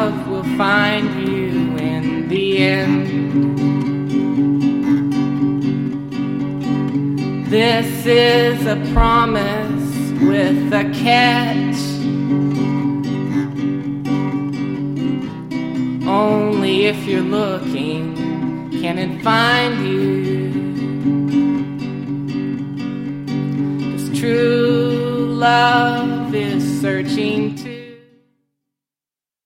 love will find you in the end. This is a promise with a catch. Only if you're looking can it find you. 'Cause true love is searching too.